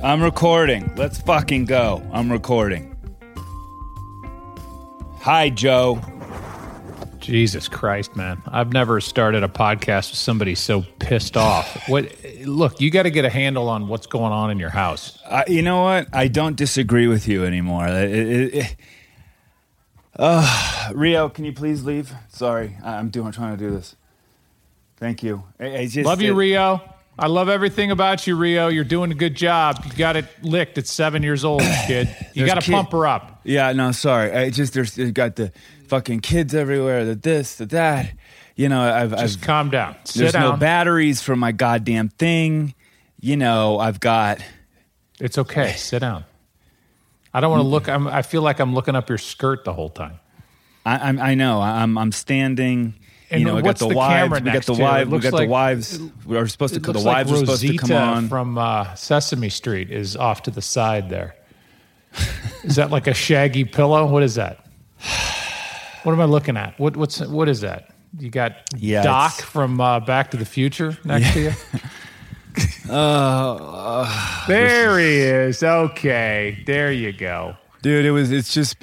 I'm recording. Let's fucking go. I'm recording. Hi, Joe. Jesus Christ, man. I've never started a podcast with somebody so pissed off. Look, you got to get a handle on what's going on in your house. You know what? I don't disagree with you anymore. Rio, can you please leave? Sorry, I'm trying to do this. Thank you. Love you, Rio. I love everything about you, Rio. You're doing a good job. You got it licked at 7 years old, kid. You got to pump her up. Yeah, no, sorry. There's got the fucking kids everywhere, the that. You know, I've calm down. There's no batteries for my goddamn thing. You know, I've got. It's okay. Sit down. I don't want to look. I feel like I'm looking up your skirt the whole time. I know. I'm standing. And you know, we got the wives. We got the wives. We got the wives. We are supposed to. The wives are supposed to come on. From Sesame Street is off to the side there. Is that like a shaggy pillow? What is that? What am I looking at? What is that? You got Doc from Back to the Future next to you. There he is. Okay, there you go, dude. This has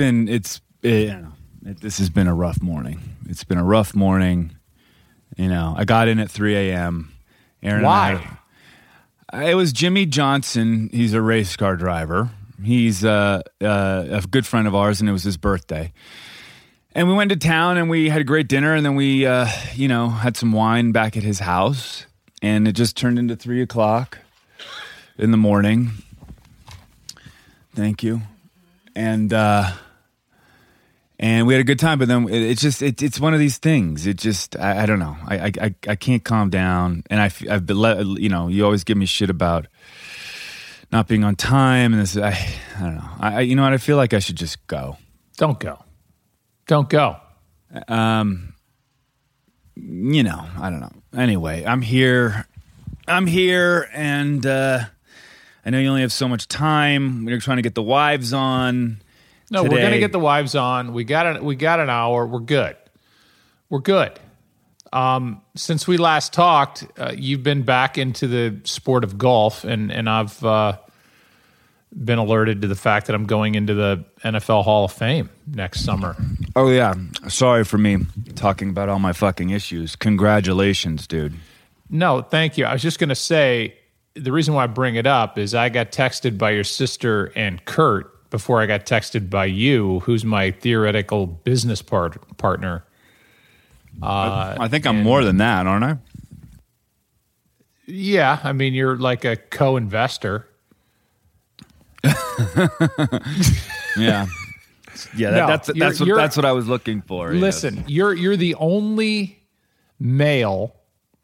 been a rough morning. It's been a rough morning. You know, I got in at 3 a.m. Aaron Why? It was Jimmy Johnson. He's a race car driver. He's a good friend of ours, and it was his birthday. And we went to town, and we had a great dinner, and then we, had some wine back at his house, and it just turned into 3 o'clock in the morning. Thank you. And we had a good time, but then it's one of these things. It just, I don't know. I can't calm down, and I've been, you always give me shit about not being on time, and this, I don't know. You know what? I feel like I should just go. Don't go. Don't go. I don't know. Anyway, I'm here, and I know you only have so much time. We're trying to get the wives on. No, today. We're going to get the wives on. We got an hour. We're good. Since we last talked, you've been back into the sport of golf, and I've been alerted to the fact that I'm going into the NFL Hall of Fame next summer. Oh, yeah. Sorry for me talking about all my fucking issues. Congratulations, dude. No, thank you. I was just going to say, the reason why I bring it up is I got texted by your sister and Kurt before I got texted by you, who's my theoretical business partner. I think I'm more than that, aren't I? Yeah. I mean, you're like a co-investor. Yeah. Yeah, that's what I was looking for. Listen, yes. You're the only male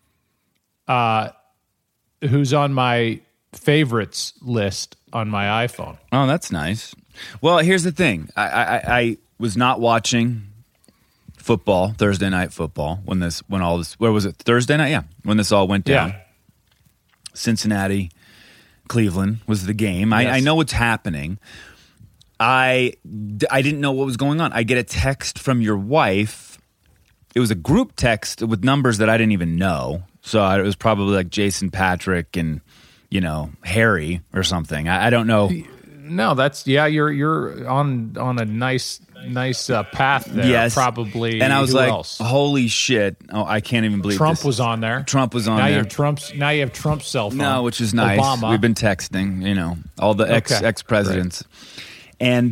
who's on my favorites list on my iPhone. Oh, that's nice. Well, here's the thing. I was not watching football, Thursday night football, where was it? Thursday night? Yeah. When this all went down. Yeah. Cincinnati, Cleveland was the game. Yes. I know what's happening. I didn't know what was going on. I get a text from your wife. It was a group text with numbers that I didn't even know. So it was probably like Jason Patrick and, Harry or something. I don't know. No, you're on a nice path there. Yes. Probably. And I was who like, else? holy shit. Oh, I can't even believe Trump this. was on there. Trump was on now there. Now you have Trump's cell phone. No, which is nice. Obama. We've been texting, all the ex-presidents. Great. And,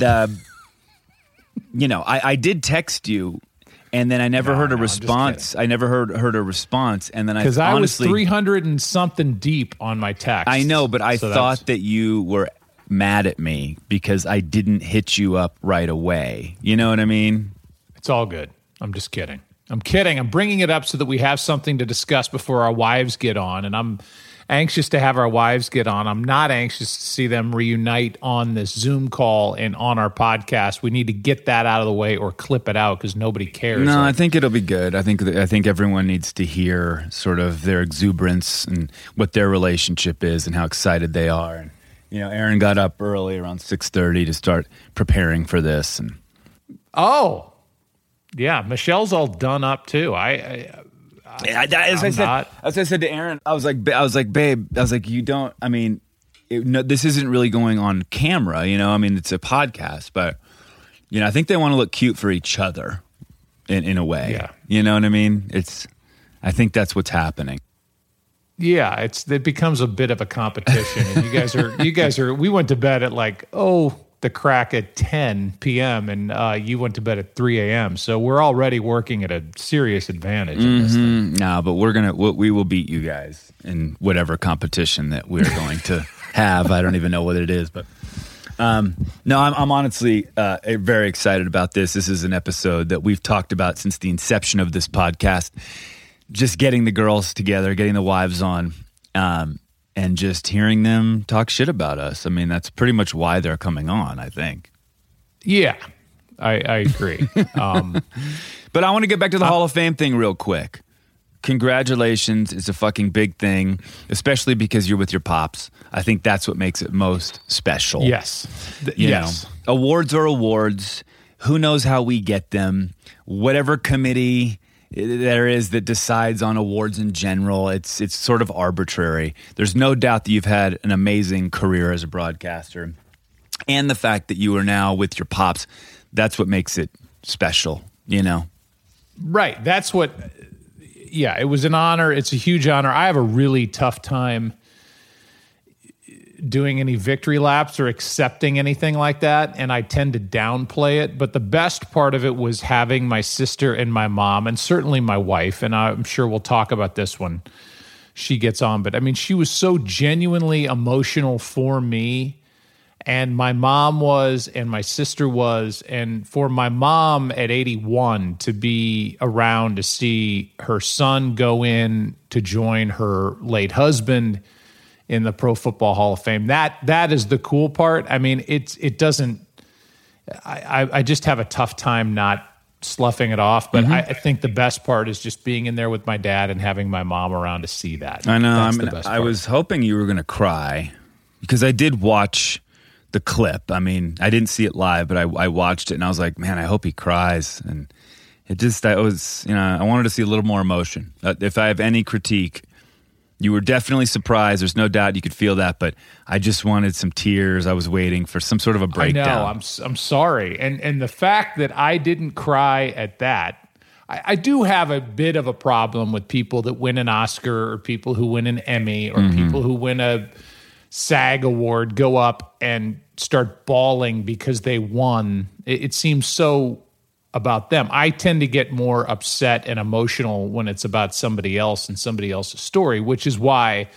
I did text you, and then I never heard a response. I never heard a response, and then because I was 300 and something deep on my text. I know, but I thought that you were mad at me because I didn't hit you up right away. You know what I mean? It's all good. I'm just kidding. I'm bringing it up so that we have something to discuss before our wives get on, and I'm anxious to have our wives get on. I'm not anxious to see them reunite on this Zoom call and on our podcast. We need to get that out of the way or clip it out because nobody cares. No, I think it'll be good. I think everyone needs to hear sort of their exuberance and what their relationship is and how excited they are. And Aaron got up early around 6:30 to start preparing for this. And yeah, Michelle's all done up too. As I said to Aaron, I was like, babe, you don't. I mean, no, this isn't really going on camera, I mean, it's a podcast, but, I think they want to look cute for each other in a way. Yeah. You know what I mean? I think that's what's happening. Yeah, it becomes a bit of a competition. And you guys are, we went to bed at the crack at 10 p.m. and you went to bed at 3 a.m. So we're already working at a serious advantage in this thing. No, but we will beat you guys in whatever competition that we're going to have. I don't even know what it is, but no, I'm honestly very excited about this. This is an episode that we've talked about since the inception of this podcast. Just getting the girls together, getting the wives on, and just hearing them talk shit about us. I mean, that's pretty much why they're coming on, I think. Yeah, I agree. But I want to get back to the Hall of Fame thing real quick. Congratulations. It's a fucking big thing, especially because you're with your pops. I think that's what makes it most special. Yes. Yes. Awards are awards. Who knows how we get them? Whatever committee there is that decides on awards in general, it's sort of arbitrary. There's no doubt that you've had an amazing career as a broadcaster, and the fact that you are now with your pops, that's what makes it special, Right. That's what, it was an honor. It's a huge honor. I have a really tough time doing any victory laps or accepting anything like that, and I tend to downplay it. But the best part of it was having my sister and my mom, and certainly my wife, and I'm sure we'll talk about this when she gets on. But I mean, she was so genuinely emotional for me, and my mom was, and my sister was, and for my mom at 81 to be around to see her son go in to join her late husband in the Pro Football Hall of Fame. That is the cool part. I mean, it doesn't. I just have a tough time not sloughing it off. But I think the best part is just being in there with my dad and having my mom around to see that. I know. That's the best part. I was hoping you were going to cry because I did watch the clip. I mean, I didn't see it live, but I watched it and I was like, man, I hope he cries. And I wanted to see a little more emotion. If I have any critique, you were definitely surprised. There's no doubt you could feel that, but I just wanted some tears. I was waiting for some sort of a breakdown. I know. I'm sorry. And the fact that I didn't cry at that, I do have a bit of a problem with people that win an Oscar or people who win an Emmy or people who win a SAG award go up and start bawling because they won. It seems so about them. I tend to get more upset and emotional when it's about somebody else and somebody else's story, which is why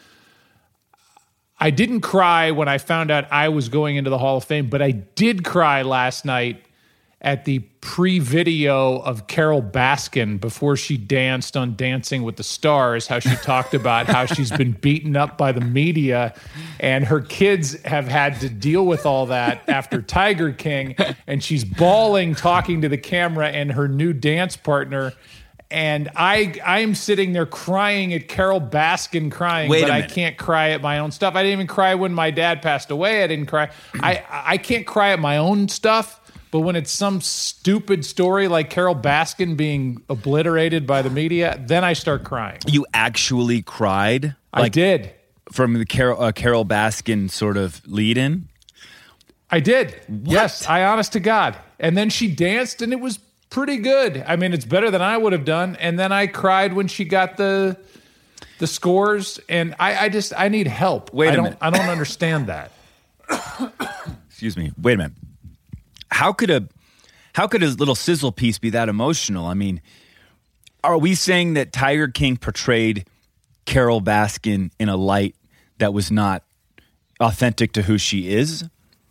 I didn't cry when I found out I was going into the Hall of Fame, but I did cry last night at the pre-video of Carol Baskin before she danced on Dancing with the Stars, how she talked about how she's been beaten up by the media and her kids have had to deal with all that after Tiger King, and she's bawling talking to the camera and her new dance partner. And I'm sitting there crying at Carol Baskin crying, but I can't cry at my own stuff. I didn't even cry when my dad passed away. I didn't cry. I can't cry at my own stuff. But when it's some stupid story like Carol Baskin being obliterated by the media, then I start crying. You actually cried? I did. From the Carol Baskin sort of lead-in? I did. What? Yes, honest to God. And then she danced, and it was pretty good. I mean, it's better than I would have done. And then I cried when she got the scores, and I need help. Wait a minute. I don't understand that. Excuse me. Wait a minute. How could a little sizzle piece be that emotional? I mean, are we saying that Tiger King portrayed Carol Baskin in a light that was not authentic to who she is?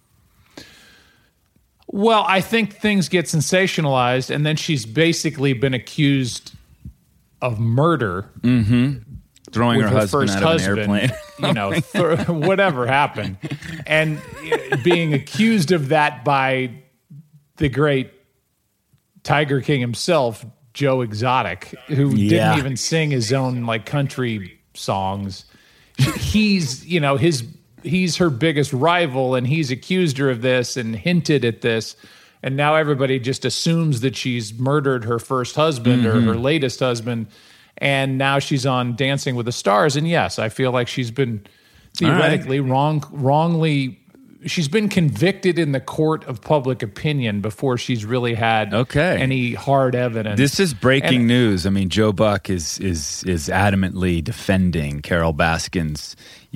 Well, I think things get sensationalized, and then she's basically been accused of murder. Throwing her husband first out of an airplane. Whatever happened. And being accused of that by the great Tiger King himself, Joe Exotic, who didn't even sing his own country songs. He's her biggest rival, and he's accused her of this and hinted at this. And now everybody just assumes that she's murdered her first husband or her latest husband. And now she's on Dancing with the Stars. And yes, I feel like she's been theoretically wrongly. She's been convicted in the court of public opinion before she's really had any hard evidence. This is breaking news. I mean, Joe Buck is adamantly defending Carol Baskin's,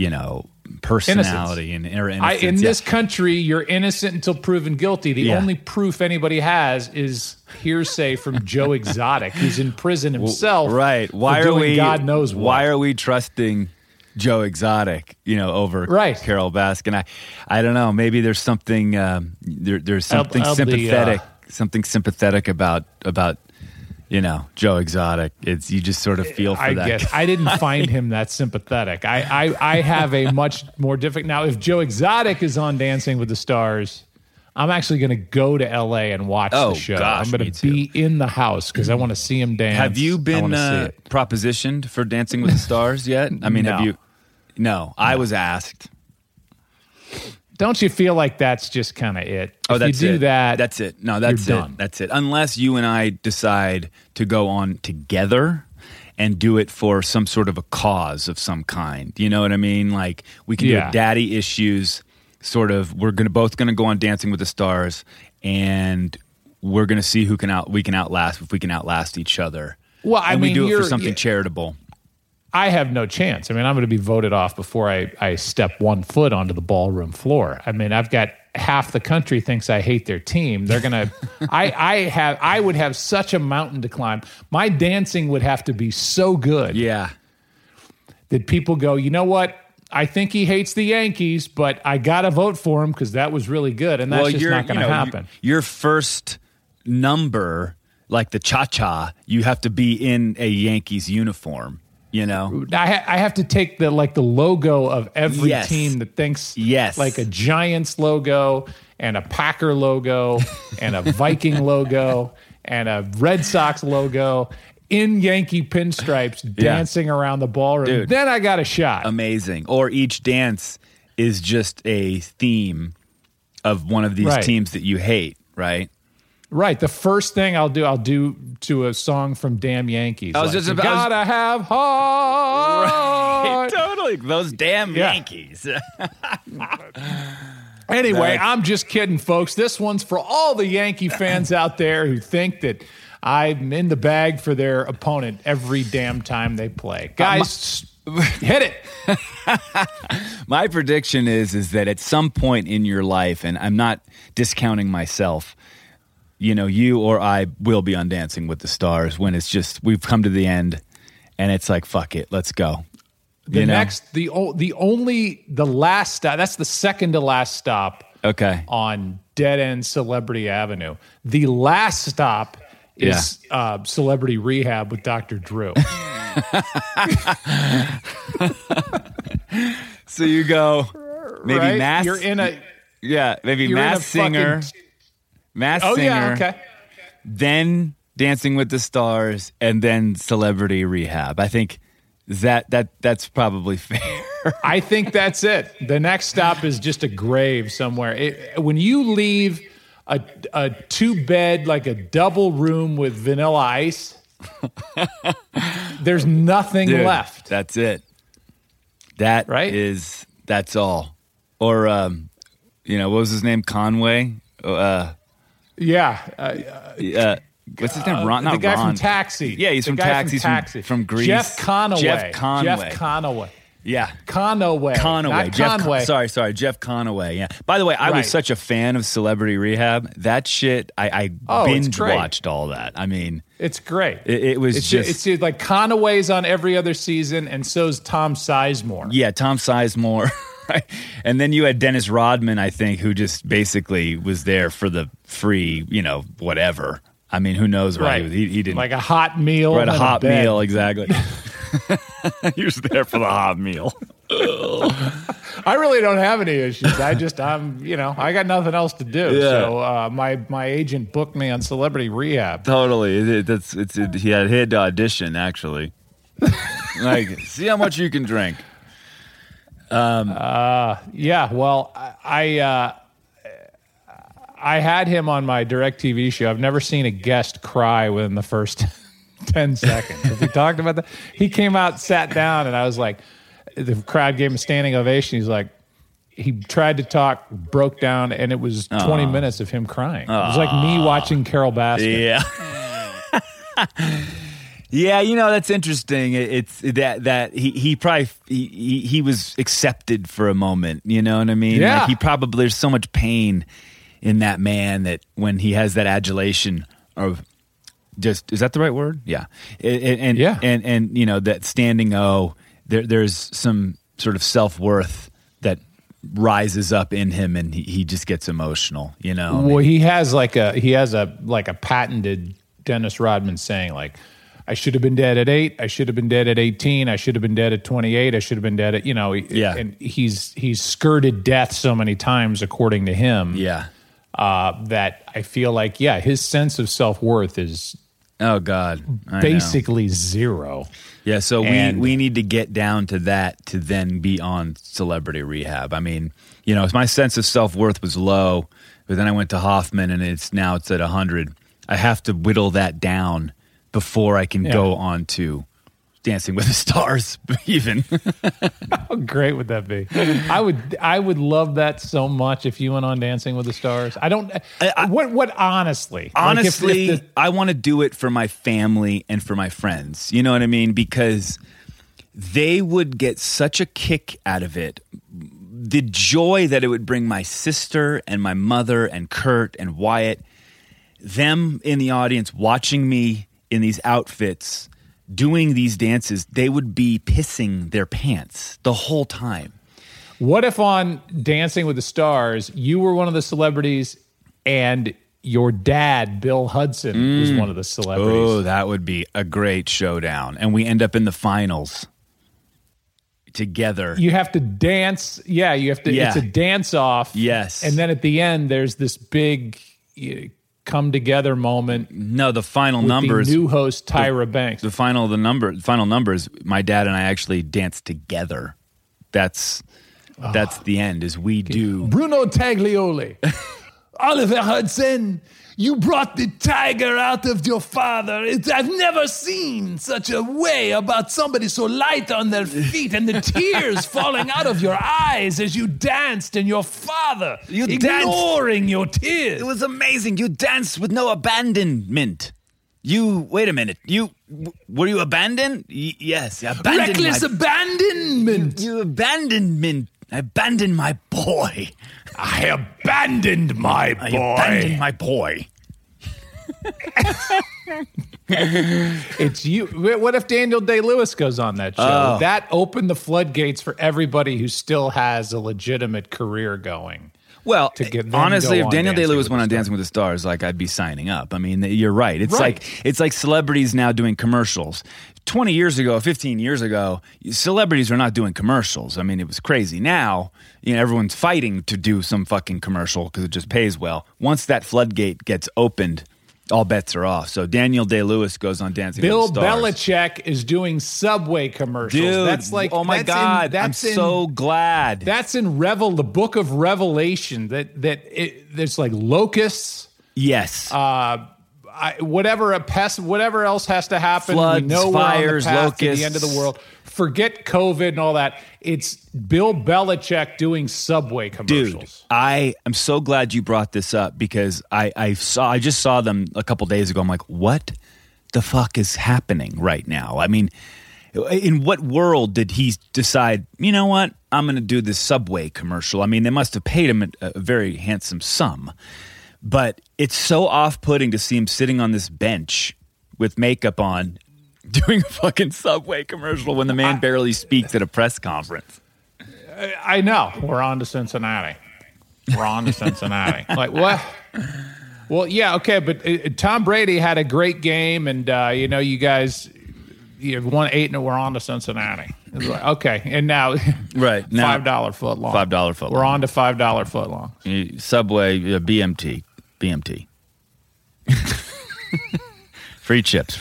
personality and her innocence. In this country, you're innocent until proven guilty. The only proof anybody has is hearsay from Joe Exotic, who's in prison himself. Right? Why for are doing we? God knows what. Why are we trusting Joe Exotic, over Carol Baskin? I don't know. Maybe there's something there's something sympathetic, something sympathetic about Joe Exotic. It's you just sort of feel for that. Guess I didn't find him that sympathetic. I have a much more difficult. Now, if Joe Exotic is on Dancing with the Stars, I'm actually going to go to L.A. and watch the show. Gosh, I'm going to be in the house because I want to see him dance. Have you been propositioned for Dancing with the Stars yet? I mean, no. have you? No, I was asked. Don't you feel like that's just kind of it? That's you do it. that, that's it. No, that's you're it. done. That's it. Unless you and I decide to go on together and do it for some sort of a cause of some kind. You know what I mean? Like we can do a daddy issues sort of. We're both going to go on Dancing with the Stars, and we're going to see we can outlast if we can outlast each other. Well, I mean, we do it for something charitable. I have no chance. I mean, I'm going to be voted off before I step 1 foot onto the ballroom floor. I mean, I've got half the country thinks I hate their team. They're going to I would have such a mountain to climb. My dancing would have to be so good. Yeah. That people go, "You know what? I think he hates the Yankees, but I got to vote for him because that was really good." And that's just not going to happen. Your first number, like the cha-cha, you have to be in a Yankees uniform. I have to take the logo of every team that thinks like a Giants logo and a Packer logo and a Viking logo and a Red Sox logo in Yankee pinstripes dancing around the ballroom. Dude, then I got a shot. Amazing. Or each dance is just a theme of one of these teams that you hate, right? Right. The first thing I'll do to a song from Damn Yankees. Gotta have heart. Right, totally. Those damn Yankees. Anyway, I'm just kidding, folks. This one's for all the Yankee fans out there who think that I'm in the bag for their opponent every damn time they play. Guys, hit it. My prediction is that at some point in your life, and I'm not discounting myself, you or I will be on Dancing with the Stars when it's just we've come to the end, and it's like fuck it, let's go. The last stop. That's the second to last stop. Okay. On Dead End Celebrity Avenue. The last stop is Celebrity Rehab with Dr. Drew. So you go maybe Mass. You're in a maybe Mass Singer. Mass Singer. Yeah, okay. Then Dancing with the Stars, and then Celebrity Rehab. I think that's probably fair. I think that's it. The next stop is just a grave somewhere. When you leave a 2-bed, like a double room with Vanilla Ice, there's nothing left. That's it. That's all. Or what was his name? Conway. What's his name? Ron, the guy Ron. from Taxi. Yeah, he's from Taxi. From Greece. Jeff Conaway. Jeff Conaway. Yeah. Conaway. Jeff Conaway. Yeah. By the way, I was such a fan of Celebrity Rehab. That shit, I binge watched all that. I mean, it's great. It was it's like Conaway's on every other season, and so's Tom Sizemore. Yeah, Tom Sizemore. Right. And then you had Dennis Rodman, I think, who just basically was there for the free, whatever. I mean, who knows why he didn't. Like a hot meal. Right, a hot meal, exactly. He was there for the hot meal. I really don't have any issues. I got nothing else to do. Yeah. So my agent booked me on Celebrity Rehab. Totally. He had to audition, actually. Like, see how much you can drink. Well, I had him on my DirecTV show. I've never seen a guest cry within the first 10 seconds. Have we talked about that? He came out, sat down, and I was like, the crowd gave him a standing ovation. He's like, he tried to talk, broke down, and it was 20 minutes of him crying. It was like me watching Carol Baskin. Yeah. Yeah, you know, that's interesting. It's that he probably he was accepted for a moment, you know what I mean? Yeah. Like he probably, there's so much pain in that man that when he has that adulation of just, is that the right word? Yeah. And you know, that standing O, there's some sort of self-worth that rises up in him, and he just gets emotional, you know. Well, he has a patented Dennis Rodman saying, like, I should have been dead at 8. I should have been dead at 18. I should have been dead at 28. I should have been dead at, you know. Yeah. And he's skirted death so many times, according to him. Yeah. That I feel like, his sense of self-worth is oh God, basically zero. Yeah, so we need to get down to that to then be on celebrity rehab. I mean, you know, my sense of self-worth was low, but then I went to Hoffman and it's at 100. I have to whittle that down before I can go on to Dancing with the Stars even. How great would that be? I would love that so much if you went on Dancing with the Stars. What honestly? Honestly, like if I want to do it for my family and for my friends. You know what I mean? Because they would get such a kick out of it. The joy that it would bring my sister and my mother and Kurt and Wyatt, them in the audience watching me in these outfits doing these dances, they would be pissing their pants the whole time. What if on Dancing with the Stars, you were one of the celebrities and your dad, Bill Hudson, was one of the celebrities? Oh, that would be a great showdown. And we end up in the finals together. You have to dance. Yeah, you have to. Yeah. It's a dance off. Yes. And then at the end, there's this big come together moment. No, the final with numbers. The new host Tyra Banks. The final numbers. My dad and I actually danced together. That's the end. Is we do. Bruno Taglioli, Oliver Hudson. You brought the tiger out of your father. I've never seen such a way about somebody so light on their feet and the tears falling out of your eyes as you danced and your father ignoring your tears. It was amazing. You danced with no abandonment. Wait a minute. Were you abandoned? Yes. Reckless abandonment. You abandonment. I abandoned my boy. I abandoned my boy. I abandoned my boy. It's you. What if Daniel Day-Lewis goes on that show? That opened the floodgates for everybody who still has a legitimate career going. Well, honestly, if Daniel Day-Lewis went on Dancing with the Stars, like I'd be signing up. I mean, you're right. It's like celebrities now doing commercials. 20 years ago, 15 years ago, celebrities were not doing commercials. I mean, it was crazy. Now, you know, everyone's fighting to do some fucking commercial because it just pays well. Once that floodgate gets opened, all bets are off. So Daniel Day-Lewis goes on Dancing with the Stars. Bill Belichick is doing Subway commercials. Dude, that's like, oh my God, I'm so glad. That's in the book of Revelation. There's like locusts. Yes. Whatever else has to happen. Floods, we know fires, we're on the path locusts. to the end of the world. Forget COVID and all that. It's Bill Belichick doing Subway commercials. Dude, I am so glad you brought this up because I just saw them a couple days ago. I'm like, what the fuck is happening right now? I mean, in what world did he decide, you know what, I'm going to do this Subway commercial? I mean, they must have paid him a very handsome sum. But it's so off-putting to see him sitting on this bench with makeup on doing a fucking Subway commercial when the man barely speaks at a press conference. I know. We're on to Cincinnati. Like, what? Well, yeah, okay, but Tom Brady had a great game, and, you guys won 8 and we're on to Cincinnati. It was like, okay, and now, right, now $5 foot long. $5 foot long. We're on to $5 foot long. Subway, BMT. Free chips.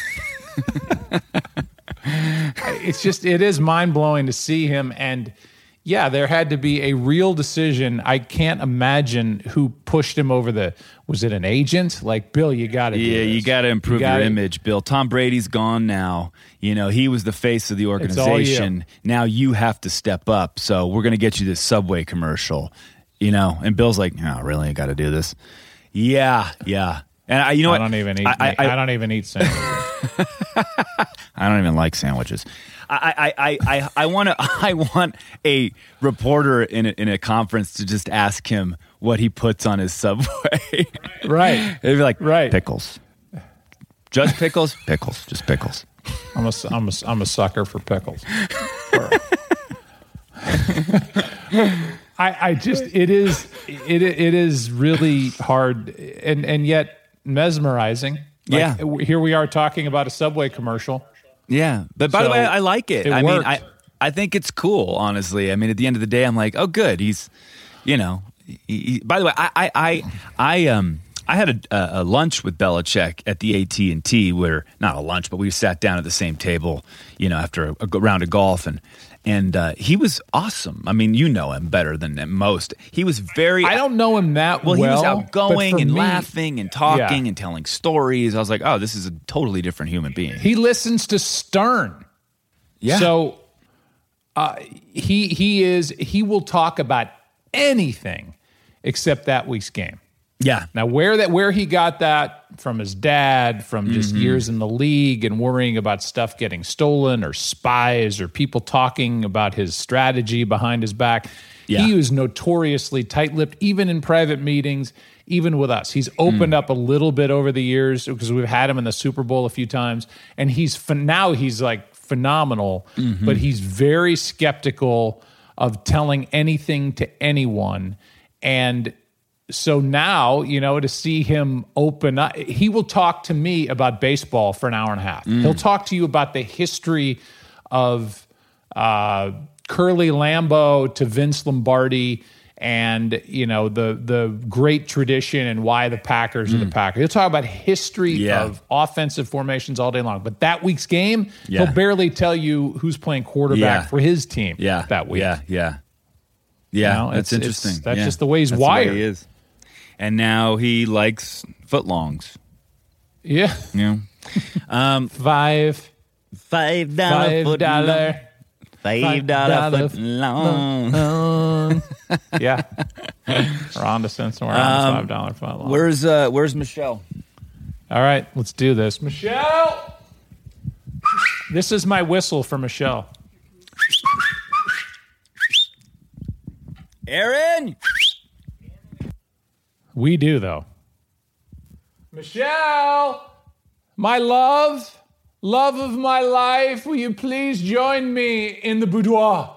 It is mind-blowing to see him, and yeah, there had to be a real decision. I can't imagine who pushed him over was it an agent? Like, Bill, you got to do this. You got to improve your image, Bill. Tom Brady's gone now. He was the face of the organization. Now you have to step up. So we're going to get you this Subway commercial, And Bill's like, oh, really? I got to do this? Yeah. And I don't even eat. I don't even eat sandwiches. I don't even like sandwiches. I want a reporter in a conference to just ask him what he puts on his Subway. Right. They'd be like, pickles. Just pickles? Pickles. Just pickles. I'm a sucker for pickles. It is really hard and yet mesmerizing. Here we are talking about a Subway commercial. Yeah, but by the way, I like it. I worked. mean, I think it's cool. Honestly, I mean, at the end of the day, I'm like, oh, good. He's, by the way, I had a lunch with Belichick at the AT&T, where not a lunch, but we sat down at the same table, after a round of golf, and he was awesome. I mean, you know him better than most. He was very. I don't know him that well. He was outgoing and laughing and talking and telling stories. I was like, oh, this is a totally different human being. He listens to Stern. Yeah. So he will talk about anything except that week's game. Yeah. Now, where he got that from his dad, from just years in the league and worrying about stuff getting stolen or spies or people talking about his strategy behind his back, he was notoriously tight-lipped, even in private meetings, even with us. He's opened up a little bit over the years because we've had him in the Super Bowl a few times, and now he's like phenomenal, but he's very skeptical of telling anything to anyone. And so now, to see him open up, he will talk to me about baseball for an hour and a half. He'll talk to you about the history of Curly Lambeau to Vince Lombardi and, the great tradition and why the Packers are the Packers. He'll talk about history of offensive formations all day long. But that week's game, he'll barely tell you who's playing quarterback for his team that week. Yeah, that's interesting. That's just the way he's wired. The way he is. And now he likes footlongs. Yeah. $5 footlong. Yeah. We're on to since we're on $5 footlong. Where's Michelle? All right, let's do this. Michelle! This is my whistle for Michelle. Aaron! We do, though. Michelle, my love of my life, will you please join me in the boudoir?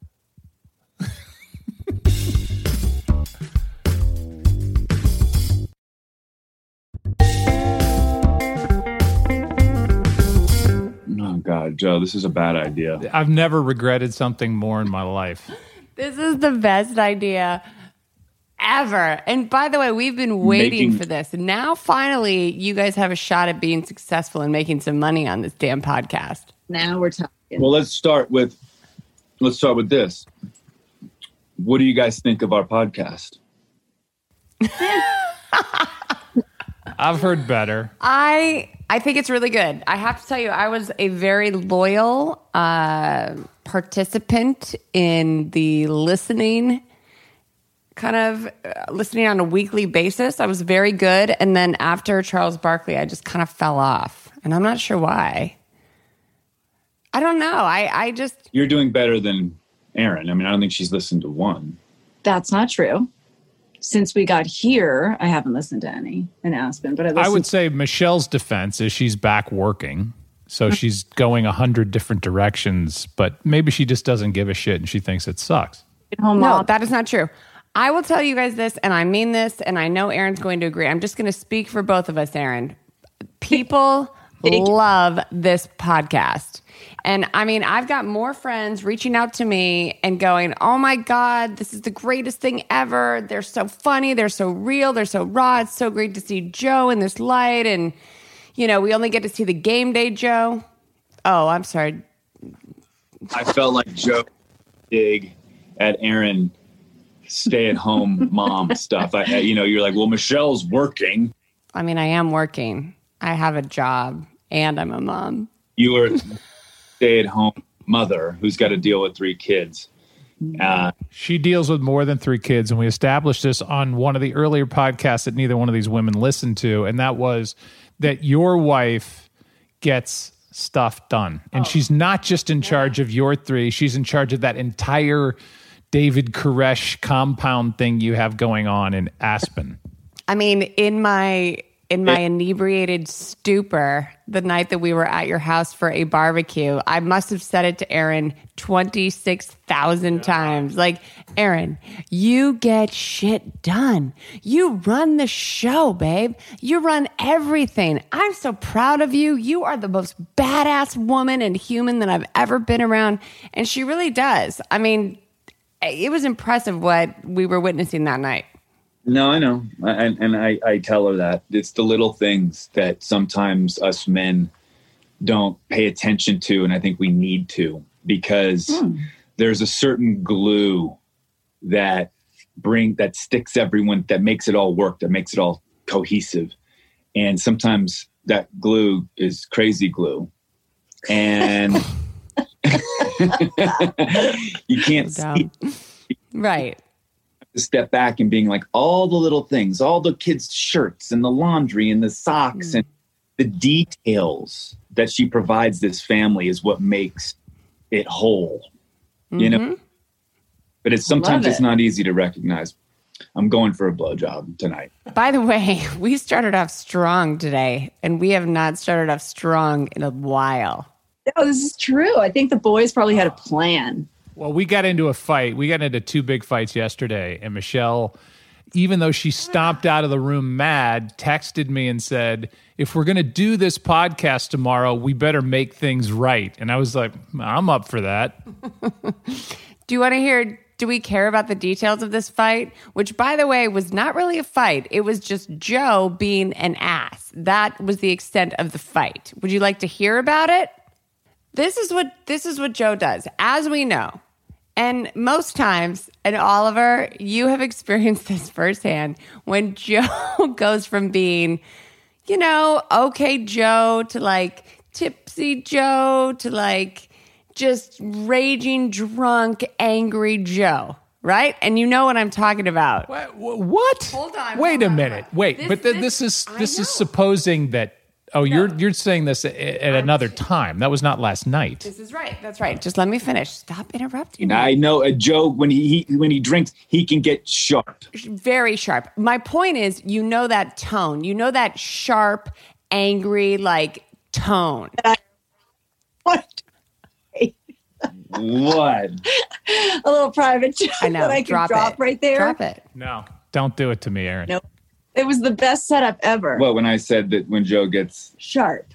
Oh, God, Joe, this is a bad idea. I've never regretted something more in my life. This is the best idea ever. And by the way, we've been waiting for this. And now finally you guys have a shot at being successful and making some money on this damn podcast. Now we're talking. Well, let's start with this. What do you guys think of our podcast? I've heard better. I think it's really good. I have to tell you, I was a very loyal participant in the listening on a weekly basis. I was very good. And then after Charles Barkley, I just kind of fell off. And I'm not sure why. I don't know. I just... You're doing better than Erin. I mean, I don't think she's listened to one. That's not true. Since we got here, I haven't listened to any in Aspen. But I would say Michelle's defense is she's back working. So she's going 100 different directions. But maybe she just doesn't give a shit and she thinks it sucks. No, that is not true. I will tell you guys this, and I mean this, and I know Aaron's going to agree. I'm just going to speak for both of us, Aaron. People love this podcast. And I mean, I've got more friends reaching out to me and going, oh my God, this is the greatest thing ever. They're so funny. They're so real. They're so raw. It's so great to see Joe in this light. And, we only get to see the game day Joe. Oh, I'm sorry. I felt like Joe big. at Aaron stay-at-home mom stuff. You're like, well, Michelle's working. I mean, I am working. I have a job and I'm a mom. You are a stay-at-home mother who's got to deal with 3 kids. She deals with more than 3 kids, and we established this on one of the earlier podcasts that neither one of these women listened to, and that was that your wife gets stuff done. And she's not just in charge of your 3, she's in charge of that entire David Koresh compound thing you have going on in Aspen. I mean, in my inebriated stupor the night that we were at your house for a barbecue, I must have said it to Aaron 26,000 times. Like, Aaron, you get shit done. You run the show, babe. You run everything. I'm so proud of you. You are the most badass woman and human that I've ever been around. And she really does. I mean, it was impressive what we were witnessing that night. No, I know. I tell her that. It's the little things that sometimes us men don't pay attention to, and I think we need to, because there's a certain glue that sticks everyone, that makes it all work, that makes it all cohesive. And sometimes that glue is crazy glue. And you can't see. Right. To step back and being like, all the little things, all the kids' shirts and the laundry and the socks and the details that she provides this family is what makes it whole, you know? But sometimes it's not easy to recognize. I'm going for a blowjob tonight. By the way, we started off strong today, and we have not started off strong in a while. No, this is true. I think the boys probably had a plan. Well, we got into a fight. We got into 2 big fights yesterday, and Michelle, even though she stomped out of the room mad, texted me and said, if we're going to do this podcast tomorrow, we better make things right. And I was like, I'm up for that. Do you want to hear, do we care about the details of this fight? Which, by the way, was not really a fight. It was just Joe being an ass. That was the extent of the fight. Would you like to hear about it? This is what Joe does, as we know. And most times, and Oliver, you have experienced this firsthand, when Joe goes from being, okay Joe to like tipsy Joe to like just raging, drunk, angry Joe, right? And you know what I'm talking about. What? Hold on. Wait a minute. Wait, this is supposing that. Oh, no. You're saying this at another time. That was not last night. This is right. That's right. Just let me finish. Stop interrupting me. I know Joe, when he drinks, he can get sharp. Very sharp. My point is, you know that tone. You know that sharp, angry, like, tone. What? What? A little private joke I know. that I can drop right there. Drop it. No, don't do it to me, Aaron. Nope. It was the best setup ever. Well, when I said that when Joe gets sharp.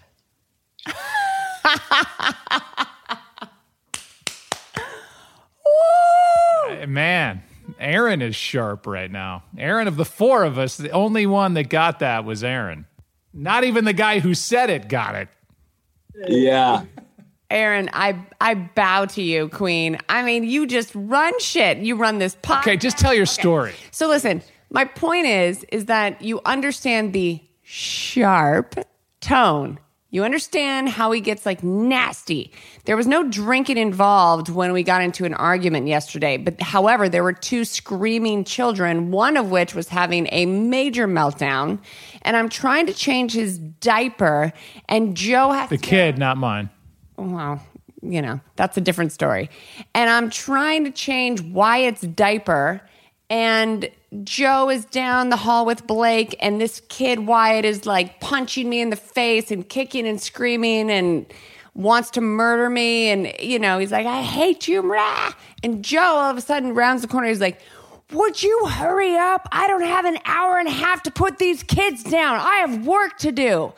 Man, Aaron is sharp right now. Aaron, of the 4 of us, the only one that got that was Aaron. Not even the guy who said it got it. Yeah. Aaron, I bow to you, Queen. I mean, you just run shit. You run this podcast. Okay, just tell your story. So listen, my point is that you understand the sharp tone. You understand how he gets like nasty. There was no drinking involved when we got into an argument yesterday. But however, there were 2 screaming children, one of which was having a major meltdown. And I'm trying to change his diaper. And Joe has the kid, not mine. Well, that's a different story. And I'm trying to change Wyatt's diaper. And Joe is down the hall with Blake, and this kid, Wyatt, is like punching me in the face and kicking and screaming and wants to murder me. And, he's like, I hate you, rah. And Joe all of a sudden rounds the corner. He's like, would you hurry up? I don't have an hour and a half to put these kids down. I have work to do.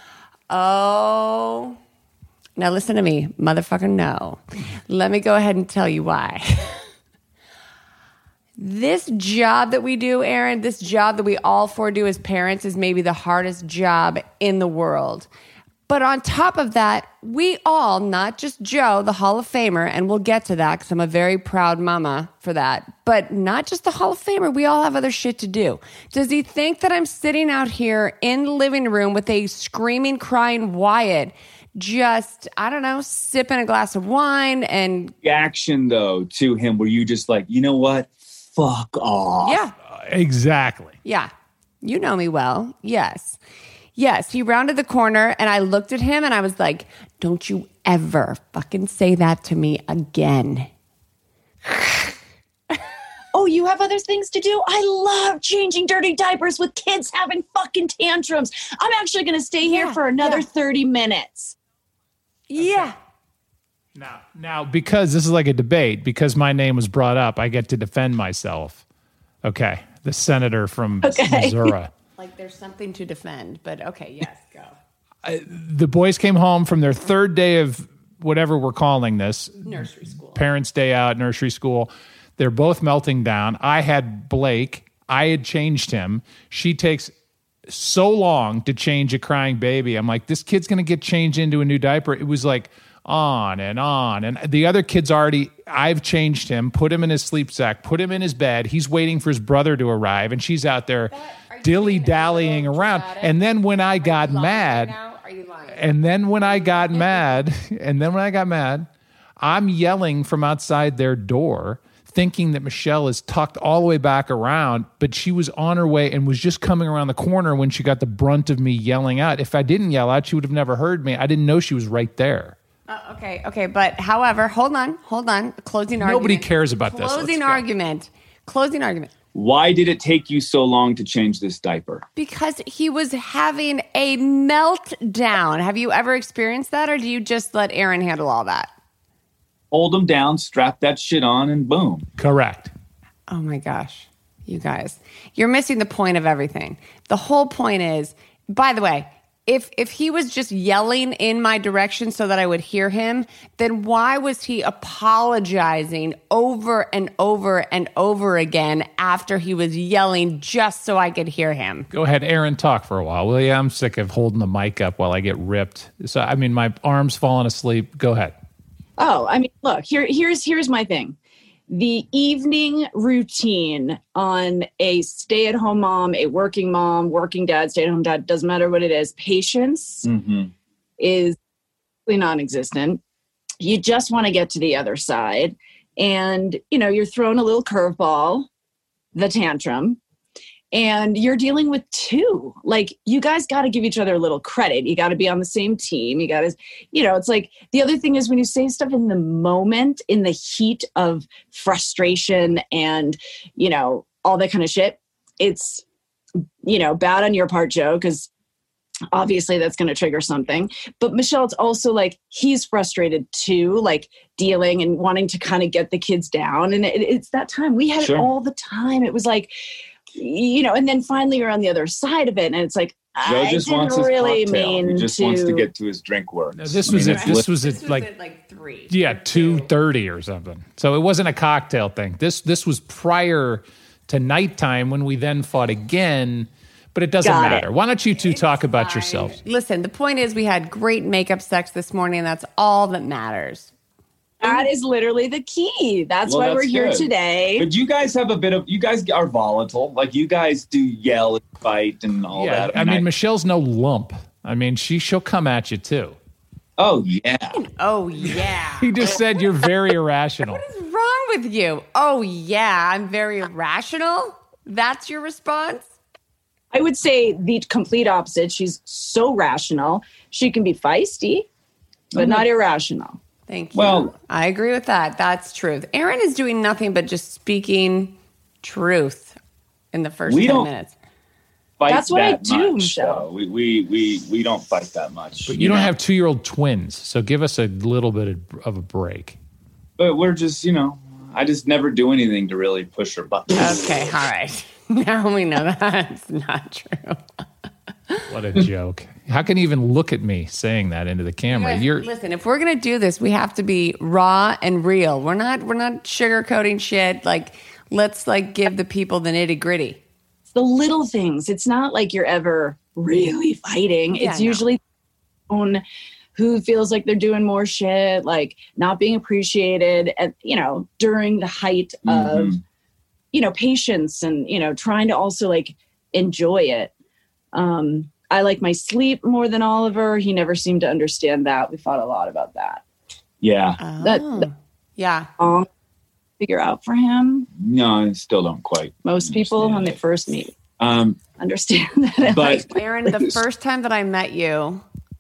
Oh, now listen to me, motherfucker, no. Let me go ahead and tell you why. This job that we do, Aaron, this job that we all 4 do as parents is maybe the hardest job in the world. But on top of that, we all, not just Joe, the Hall of Famer, and we'll get to that because I'm a very proud mama for that, but not just the Hall of Famer, we all have other shit to do. Does he think that I'm sitting out here in the living room with a screaming, crying Wyatt, just, I don't know, sipping a glass of wine and... Reaction, though, to him, were you just like, you know what? Fuck off. Yeah. Exactly. Yeah. You know me well. Yes. Yes. He rounded the corner and I looked at him and I was like, don't you ever fucking say that to me again. Oh, you have other things to do? I love changing dirty diapers with kids having fucking tantrums. I'm actually going to stay here for another 30 minutes. Yeah. Now, because this is like a debate, because my name was brought up, I get to defend myself. Okay. The senator from Missouri. Like there's something to defend, but okay, yes, go. The boys came home from their third day of whatever we're calling this. Nursery school. Parents' day out, nursery school. They're both melting down. I had Blake. I had changed him. She takes so long to change a crying baby. I'm like, this kid's going to get changed into a new diaper. It was like on. And the other kid's I've changed him, put him in his sleep sack, put him in his bed. He's waiting for his brother to arrive, and she's out there dilly-dallying around. And then when I got mad, I'm yelling from outside their door, thinking that Michelle is tucked all the way back around, but she was on her way and was just coming around the corner when she got the brunt of me yelling out. If I didn't yell out, she would have never heard me. I didn't know she was right there. Okay. But however, hold on. Closing argument. Nobody cares about this. Closing argument. Why did it take you so long to change this diaper? Because he was having a meltdown. Have you ever experienced that, or do you just let Aaron handle all that? Hold him down, strap that shit on, and boom. Correct. Oh my gosh, you guys. You're missing the point of everything. The whole point is, by the way, if he was just yelling in my direction so that I would hear him, then why was he apologizing over and over and over again after he was yelling just so I could hear him? Go ahead, Aaron, talk for a while, will you? I'm sick of holding the mic up while I get ripped. So, I mean, my arm's falling asleep. Go ahead. Oh, I mean, look, here's my thing. The evening routine on a stay-at-home mom, a working mom, working dad, stay-at-home dad, doesn't matter what it is, patience is non-existent. You just want to get to the other side. And, you're throwing a little curveball, the tantrum, and you're dealing with two. Like, you guys got to give each other a little credit. You got to be on the same team. You got to, it's like, the other thing is when you say stuff in the moment, in the heat of frustration and, all that kind of shit, it's, bad on your part, Joe, because obviously that's going to trigger something. But Michelle, it's also like, he's frustrated too, like dealing and wanting to kind of get the kids down. And it's that time. We had it all the time. It was like, and then finally you're on the other side of it, and it's like, Joe just wants his really cocktail. He just wants to get to his drink work. No, this was at like 3. Yeah, 2:30 or something. So it wasn't a cocktail thing. This was prior to nighttime when we then fought again. But it doesn't matter. Why don't you two talk about yourselves? Listen, the point is we had great makeup sex this morning, and that's all that matters. That is literally the key. That's why we're here today. But you guys you guys are volatile. Like, you guys do yell and fight and all that. I mean, Michelle's no lump. I mean, she'll come at you too. Oh, yeah. Oh, yeah. He just said you're very irrational. What is wrong with you? Oh, yeah, I'm very irrational? That's your response? I would say the complete opposite. She's so rational. She can be feisty, but not irrational. Thank you. Well, I agree with that. That's truth. Aaron is doing nothing but just speaking truth in the first 10 minutes. That's what I do, Michelle. We don't fight that much. But you don't have 2-year-old twins, so give us a little bit of a break. But we're just, I just never do anything to really push her buttons. Okay, all right. Now we know that's not true. What a joke. How can you even look at me saying that into the camera? Listen, if we're going to do this, we have to be raw and real. We're not sugarcoating shit. Like, let's give the people the nitty-gritty. It's the little things. It's not like you're ever really fighting. It's usually who feels like they're doing more shit, like not being appreciated at, during the height of, patience and, trying to also like enjoy it. I like my sleep more than Oliver. He never seemed to understand that. We fought a lot about that. Yeah. Yeah. Figure out for him. No, I still don't quite. Most people when they first meet understand that. But Aaron, the first time that I met you,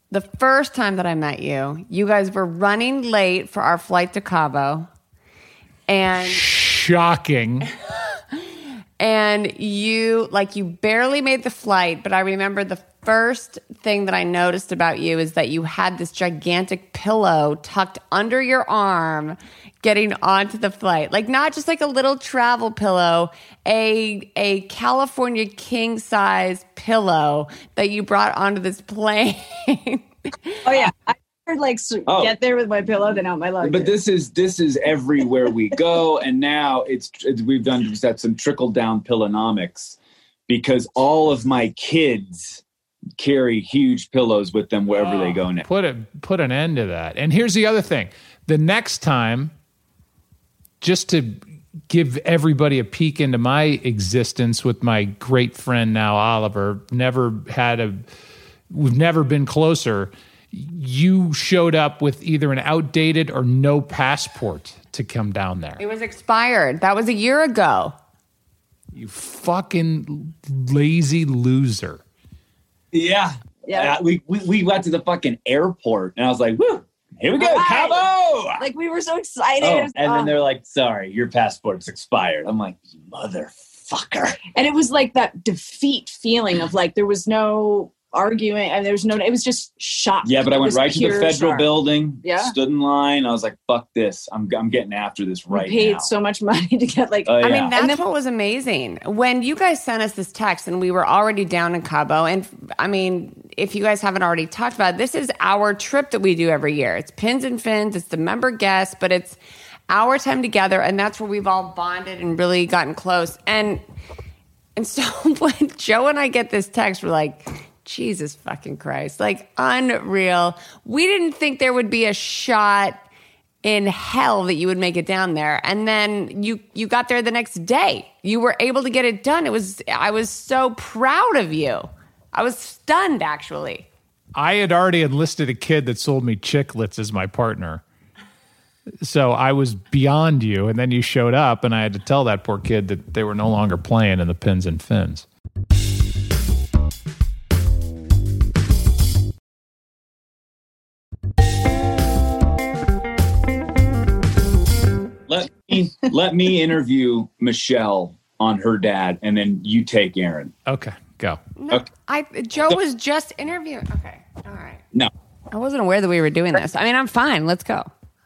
you guys were running late for our flight to Cabo. And shocking. And you barely made the flight, but I remember the first thing that I noticed about you is that you had this gigantic pillow tucked under your arm getting onto the flight. Like not just like a little travel pillow, a California king size pillow that you brought onto this plane. Oh yeah. I heard get there with my pillow, then out my luggage. But this is everywhere we go, and now we've done some trickle down pillonomics because all of my kids carry huge pillows with them wherever they go now. Put an end to that. And here's the other thing: the next time, just to give everybody a peek into my existence with my great friend now Oliver, we've never been closer. You showed up with either an outdated or no passport to come down there. It was expired. That was a year ago. You fucking lazy loser. Yeah. We got to the fucking airport and I was like, woo, here we go, Cabo. Like we were so excited. And then they're like, sorry, your passport's expired. I'm like, motherfucker. And it was like that defeat feeling of like there was no arguing and it was just shock. Yeah, but I went right to the federal building, stood in line. I was like, fuck this. I'm getting after this right now. We paid so much money to get I mean, that's what was amazing. When you guys sent us this text and we were already down in Cabo, and I mean, if you guys haven't already talked about it, this is our trip that we do every year. It's Pins and Fins, it's the member guests, but it's our time together, and that's where we've all bonded and really gotten close. And so when Joe and I get this text, we're like, Jesus fucking Christ. Like, unreal. We didn't think there would be a shot in hell that you would make it down there. And then you got there the next day. You were able to get it done. I was so proud of you. I was stunned, actually. I had already enlisted a kid that sold me chiclets as my partner. So I was beyond you. And then you showed up and I had to tell that poor kid that they were no longer playing in the Pins and Fins. Let me interview Michelle on her dad, and then you take Aaron. Okay, go. No, okay. Joe was just interviewing. Okay, all right. No. I wasn't aware that we were doing this. I mean, I'm fine. Let's go.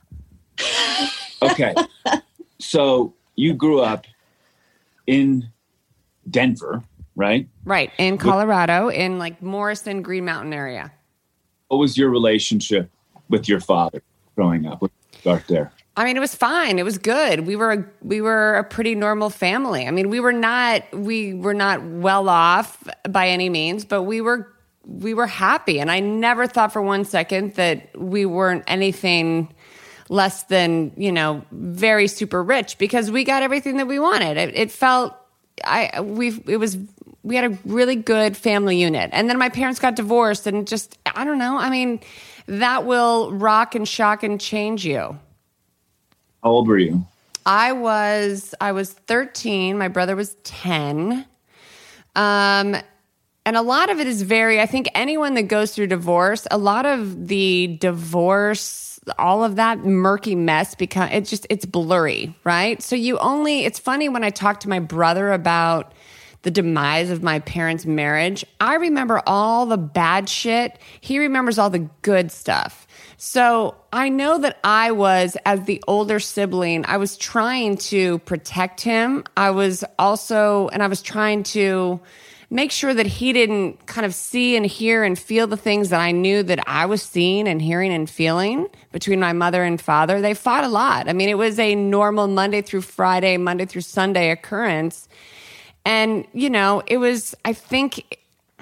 Okay. So you grew up in Denver, right? Right, in Colorado, in like Morrison, Green Mountain area. What was your relationship with your father growing up? Let's start there. I mean, it was fine. It was good. We were a pretty normal family. I mean, we were not well off by any means, but we were happy. And I never thought for one second that we weren't anything less than, very super rich, because we got everything that we wanted. It felt we had a really good family unit. And then my parents got divorced, and just, I don't know. I mean, that will rock and shock and change you. How old were you? I was 13. My brother was 10. And a lot of it is I think anyone that goes through divorce, a lot of the divorce, all of that murky mess, it's blurry, right? So it's funny when I talk to my brother about the demise of my parents' marriage, I remember all the bad shit. He remembers all the good stuff. So I know that as the older sibling, I was trying to protect him. I was trying to make sure that he didn't kind of see and hear and feel the things that I knew that I was seeing and hearing and feeling between my mother and father. They fought a lot. I mean, it was a normal Monday through Friday, Monday through Sunday occurrence. And, I think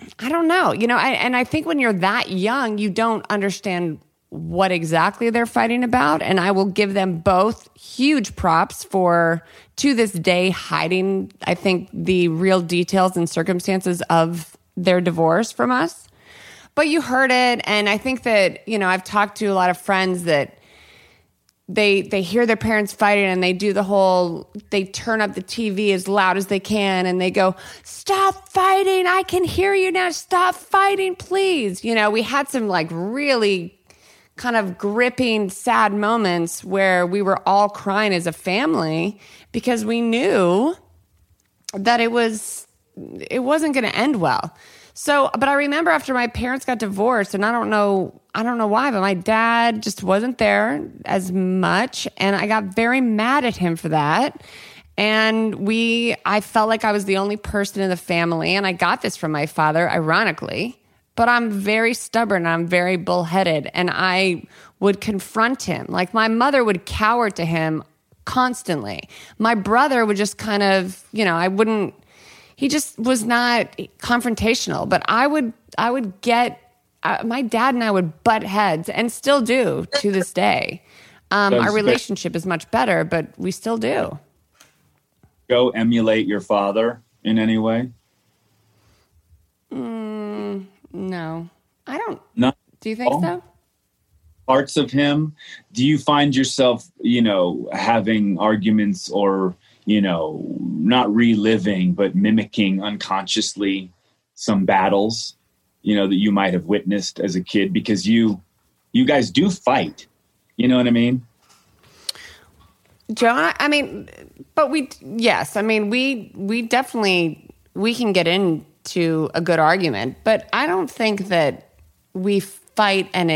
I don't know. And I think when you're that young, you don't understand what exactly they're fighting about. And I will give them both huge props for, to this day, hiding, I think, the real details and circumstances of their divorce from us. But you heard it. And I think that, I've talked to a lot of friends that they hear their parents fighting and they do they turn up the TV as loud as they can and they go, "Stop fighting. I can hear you now. Stop fighting, please." We had some really kind of gripping, sad moments where we were all crying as a family because we knew that it wasn't going to end well. So, but I remember after my parents got divorced, and I don't know why, but my dad just wasn't there as much, and I got very mad at him for that. And I felt like I was the only person in the family, and I got this from my father, ironically. But I'm very stubborn, I'm very bullheaded, and I would confront him. Like my mother would cower to him constantly. My brother would just kind of, he just was not confrontational, but I would get, my dad and I would butt heads and still do to this day. Our relationship is much better, but we still do. Go emulate your father in any way? No, I don't. No. Do you think so? Parts of him? Do you find yourself, having arguments or, not reliving, but mimicking unconsciously some battles, that you might have witnessed as a kid? Because you guys do fight. You know what I mean? Joan, but we definitely, we can get into a good argument, but I don't think that we fight and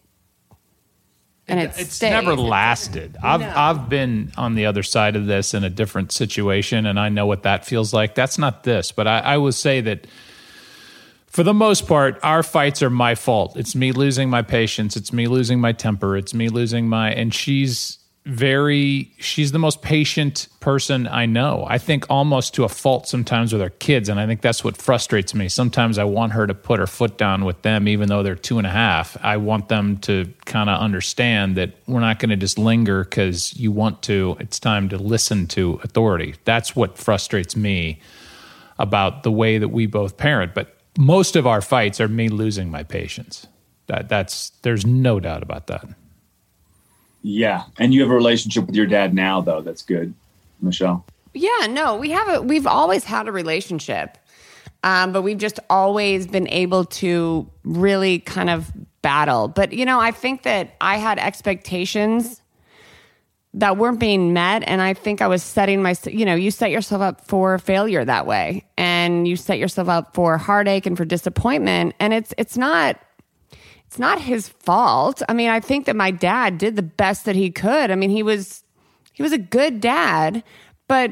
it's stays. Never lasted. I've been on the other side of this in a different situation, and I know what that feels like. That's not this, but I will say that for the most part, our fights are my fault. It's me losing my patience. It's me losing my temper. It's me losing and she's the most patient person I know. I think almost to a fault sometimes with our kids. And I think that's what frustrates me. Sometimes I want her to put her foot down with them, even though they're 2.5. I want them to kind of understand that we're not going to just linger because you want to. It's time to listen to authority. That's what frustrates me about the way that we both parent. But most of our fights are me losing my patience. There's no doubt about that. Yeah. And you have a relationship with your dad now, though. That's good. Michelle? Yeah, no, we've always had a relationship, but we've just always been able to really kind of battle. But, I think that I had expectations that weren't being met. And I think I was setting you set yourself up for failure that way. And you set yourself up for heartache and for disappointment. And it's not his fault. I think that my dad did the best that he could. He was a good dad, but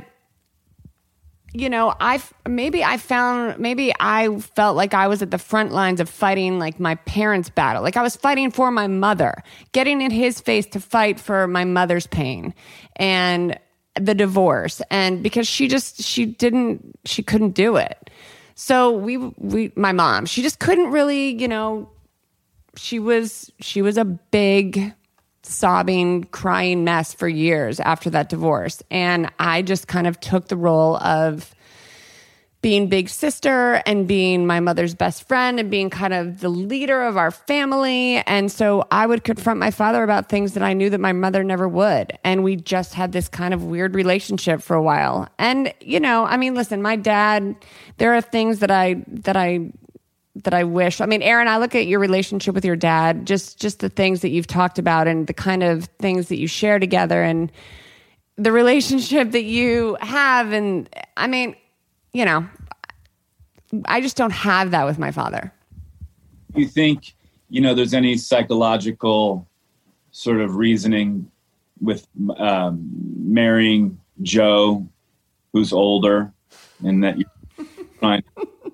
I felt like I was at the front lines of fighting like my parents' battle. Like I was fighting for my mother, getting in his face to fight for my mother's pain and the divorce. And because she couldn't do it. So my mom, she just couldn't really, she was a big sobbing, crying mess for years after that divorce. And I just kind of took the role of being big sister and being my mother's best friend and being kind of the leader of our family. And so I would confront my father about things that I knew that my mother never would. And we just had this kind of weird relationship for a while. And, listen, my dad, there are things that I wish. Aaron, I look at your relationship with your dad, just the things that you've talked about and the kind of things that you share together and the relationship that you have. And I just don't have that with my father. You think, there's any psychological sort of reasoning with marrying Joe, who's older, and that you're trying,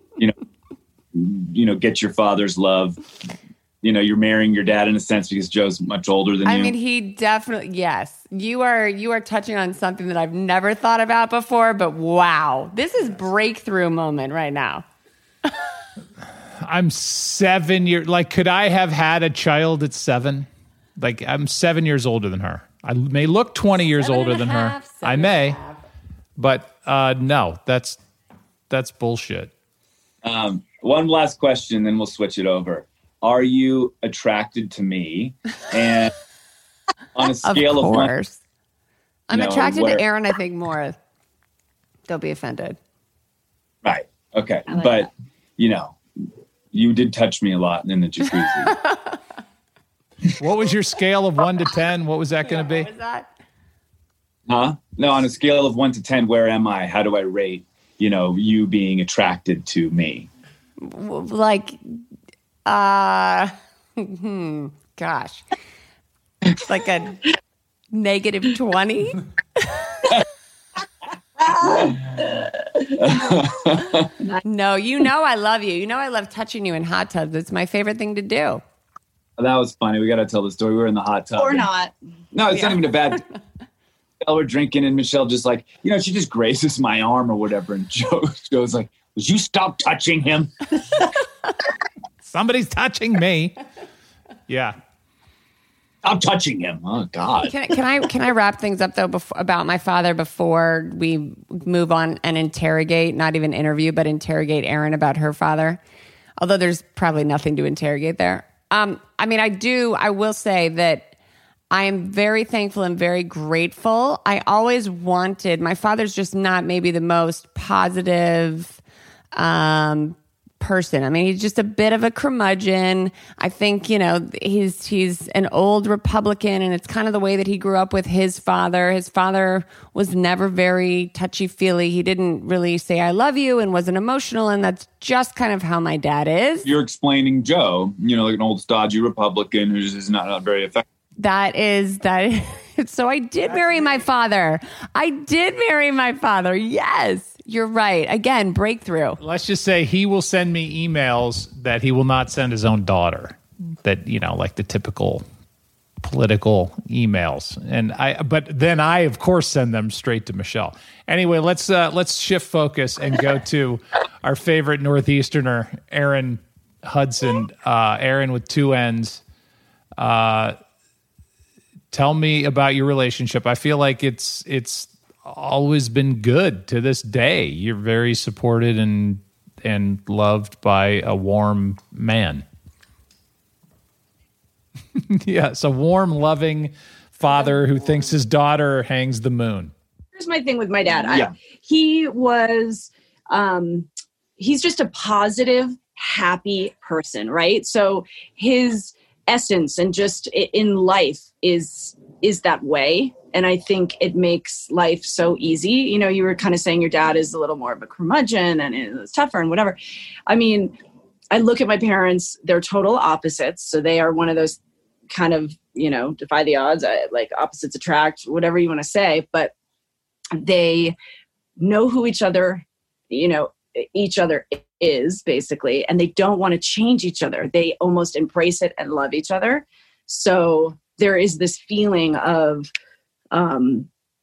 get your father's love. You're marrying your dad in a sense because Joe's much older than you. He definitely, yes. You are touching on something that I've never thought about before, but wow. This is breakthrough moment right now. I'm 7 years. Like, could I have had a child at 7? Like, I'm 7 years older than her. I may look 20 years older than her. I may, but no, that's bullshit. One last question, then we'll switch it over. Are you attracted to me? And on a scale of one, I'm attracted to Aaron, I think, more. They'll be offended. Right. Okay. Like but, that. you know, you did touch me a lot in the jacuzzi. What was your scale of 1 to 10? What was that going to be? What was that? Huh? No, on a scale of 1 to 10, where am I? How do I rate, you being attracted to me? Like, gosh, like a negative 20. No, I love you. I love touching you in hot tubs. It's my favorite thing to do. That was funny. We got to tell the story. We were in the hot tub. Or not. No, it's not even a bad. We're drinking, and Michelle just like, she just grazes my arm or whatever. And Joe's like, "Would you stop touching him?" Somebody's touching me. Yeah. Stop touching him. Oh God. Can I wrap things up though about my father before we move on and interrogate, not even interview, but interrogate Erin about her father? Although there's probably nothing to interrogate there. I will say that I am very thankful and very grateful. I always wanted, my father's just not maybe the most positive person. I mean, he's just a bit of a curmudgeon. I think, he's an old Republican, and it's kind of the way that he grew up with his father. His father was never very touchy-feely. He didn't really say, "I love you," and wasn't emotional. And that's just kind of how my dad is. You're explaining Joe, like an old stodgy Republican who's just not very effective. That is. So I did marry my father. Yes, you're right. Again, breakthrough. Let's just say he will send me emails that he will not send his own daughter. That, like the typical political emails. But then I, of course, send them straight to Michelle. Anyway, let's shift focus and go to our favorite Northeasterner, Erin Hudson. Erin with 2 N's. Tell me about your relationship. I feel like it's always been good to this day. You're very supported and loved by a warm man. Yes, a warm, loving father who thinks his daughter hangs the moon. Here's my thing with my dad. Yeah. He's just a positive, happy person, right? So his essence and just in life is that way. And I think it makes life so easy. You were kind of saying your dad is a little more of a curmudgeon and it's tougher and whatever. I mean, I look at my parents, they're total opposites. So they are one of those kind of, defy the odds, like opposites attract, whatever you want to say, but they know who each other is basically, and they don't want to change each other. They almost embrace it and love each other. So there is this feeling of, I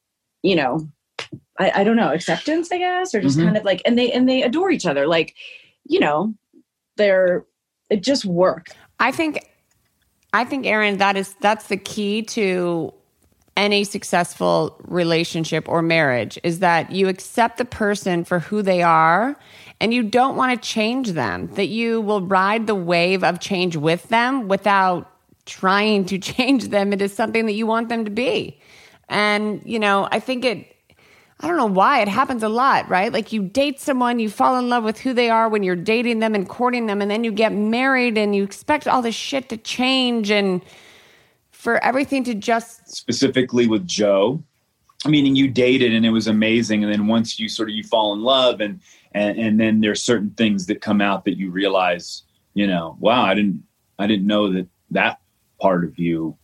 don't know, acceptance, I guess, or just kind of like, and they adore each other. Like, it just works. I think, Erin, that's the key to any successful relationship or marriage, is that you accept the person for who they are and you don't want to change them, that you will ride the wave of change with them without trying to change them into something that you want them to be. And, I think I don't know why it happens a lot, right? Like you date someone, you fall in love with who they are when you're dating them and courting them, and then you get married and you expect all this shit to change and for everything to just... Specifically with Joe, meaning you dated and it was amazing, and then once you fall in love and then there's certain things that come out that you realize, wow, I didn't know that part of you,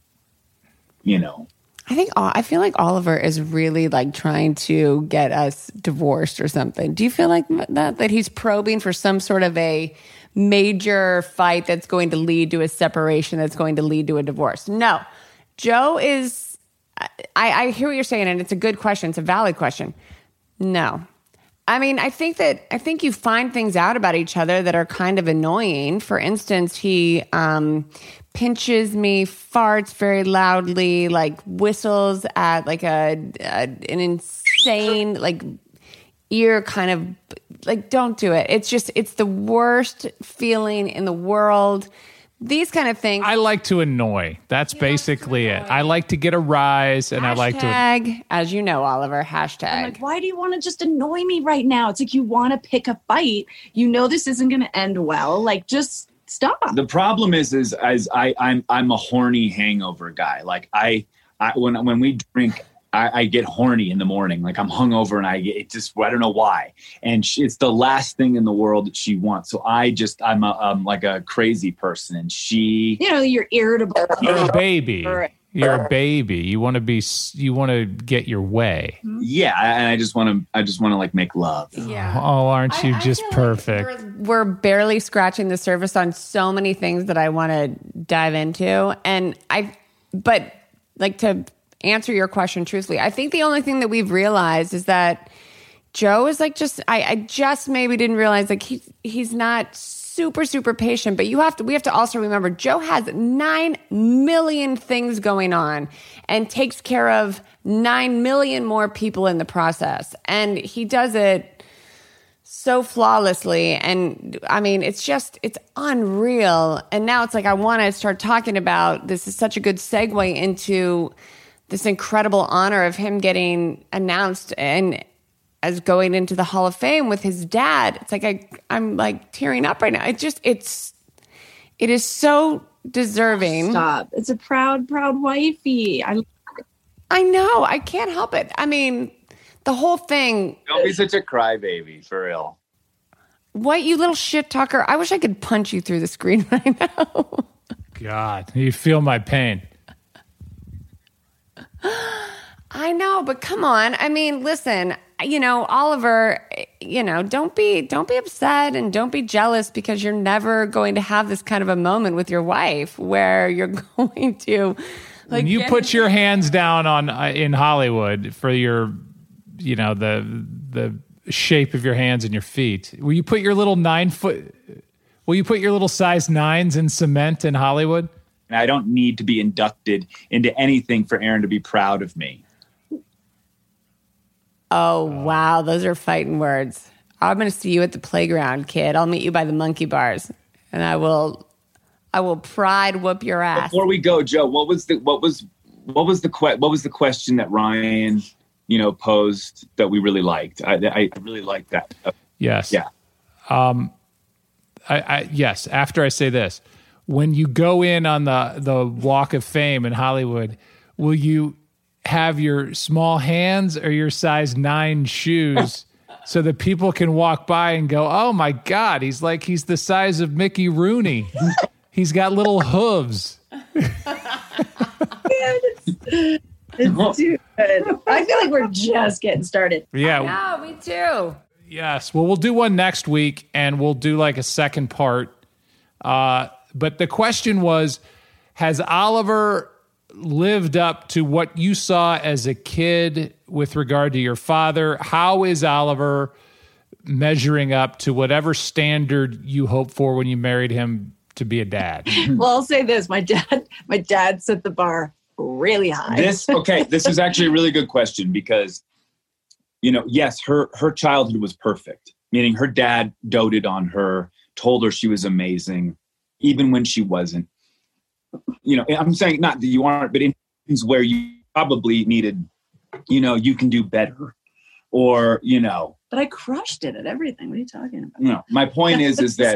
I feel like Oliver is really like trying to get us divorced or something. Do you feel like that he's probing for some sort of a major fight that's going to lead to a separation, that's going to lead to a divorce? No. Joe is, I hear what you're saying, and it's a good question. It's a valid question. No. I mean, I think you find things out about each other that are kind of annoying. For instance, he pinches me, farts very loudly, like whistles at like an insane like ear kind of like, don't do it. It's the worst feeling in the world. These kind of things. I like to annoy. That's basically it. I like to get a rise, and I like to. Hashtag, as you know, Oliver, hashtag. I'm like, why do you want to just annoy me right now? It's like you want to pick a fight. You know this isn't going to end well. Like, just stop. The problem is I'm a horny hangover guy. Like when we drink, I get horny in the morning. Like I'm hungover and I don't know why. And it's the last thing in the world that she wants. So I'm like a crazy person, and she, you're irritable. You're a baby. You're a baby. You want to get your way. Yeah. And I just want to like make love. Yeah. Oh, aren't you just perfect? Like we're barely scratching the surface on so many things that I want to dive into. But like to answer your question truthfully, I think the only thing that we've realized is that Joe is like I just maybe didn't realize like he's not super, super patient, but we have to also remember Joe has 9 million things going on and takes care of 9 million more people in the process. And he does it so flawlessly. And I mean, it's unreal. And now it's like, I want to start talking about, this is such a good segue into this incredible honor of him getting announced and as going into the Hall of Fame with his dad. It's like I'm like tearing up right now. It is so deserving. Stop. It's a proud wifey. I know. I can't help it. I mean, the whole thing. Don't be such a crybaby, for real. What, you little shit talker? I wish I could punch you through the screen right now. God, you feel my pain. I know, but come on. I mean, listen, Oliver, don't be upset and don't be jealous because you're never going to have this kind of a moment with your wife where you're going to like, when you put your hands down in Hollywood for your, the shape of your hands and your feet, will you put your little size 9s in cement in Hollywood? And I don't need to be inducted into anything for Aaron to be proud of me. Oh, wow. Those are fighting words. I'm going to see you at the playground, kid. I'll meet you by the monkey bars and I will pride whoop your ass. Before we go, Joe, what was the question that Ryan, posed that we really liked? I really liked that. Yes. Yeah. Yes. After I say this, when you go in on the Walk of Fame in Hollywood, will you have your small hands or your size 9 shoes so that people can walk by and go, oh my God, he's the size of Mickey Rooney. He's got little hooves. It's too good. I feel like we're just getting started. Yeah. Yeah, me too. Yes. Well, we'll do one next week and we'll do like a second part. But the question was, has Oliver lived up to what you saw as a kid with regard to your father? How is Oliver measuring up to whatever standard you hoped for when you married him to be a dad? Well, I'll say this. My dad set the bar really high. This is actually a really good question because, yes, her childhood was perfect, meaning her dad doted on her, told her she was amazing, even when she wasn't. I'm saying not that you aren't, but in things where you probably needed, you can do better or, But I crushed it at everything. What are you talking about? No, my point is that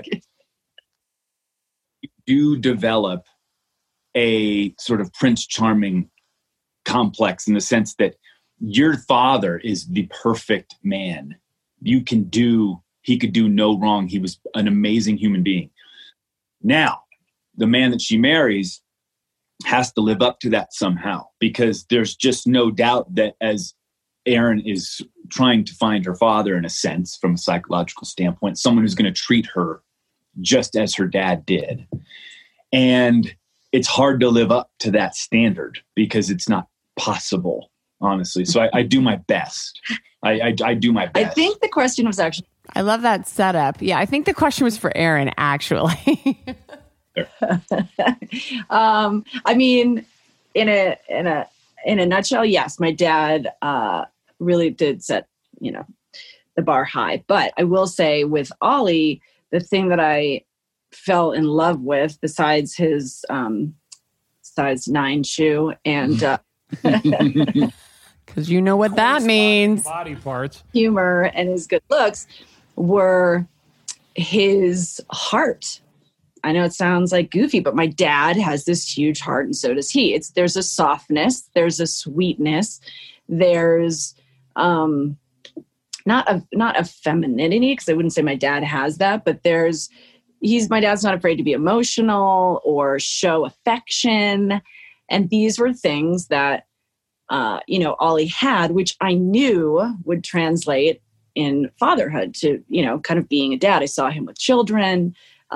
you do develop a sort of Prince Charming complex in the sense that your father is the perfect man. He could do no wrong. He was an amazing human being. Now, the man that she marries has to live up to that somehow, because there's just no doubt that as Aaron is trying to find her father, in a sense, from a psychological standpoint, someone who's going to treat her just as her dad did. And it's hard to live up to that standard because it's not possible. honestly. So I do my best. I do my best. I think the question was actually. I love that setup. Yeah, I think the question was for Aaron, actually. I mean, in a nutshell, yes, my dad really did set, the bar high. But I will say with Ollie, the thing that I fell in love with, besides his size 9 shoe and because you know what that means, body parts, humor, and his good looks, were his heart. I know it sounds like goofy, but my dad has this huge heart, and so does he. There's a softness, there's a sweetness, there's not a femininity, because I wouldn't say my dad has that, but my dad's not afraid to be emotional or show affection, and these were things that Ollie had, which I knew would translate in fatherhood to kind of being a dad. I saw him with children.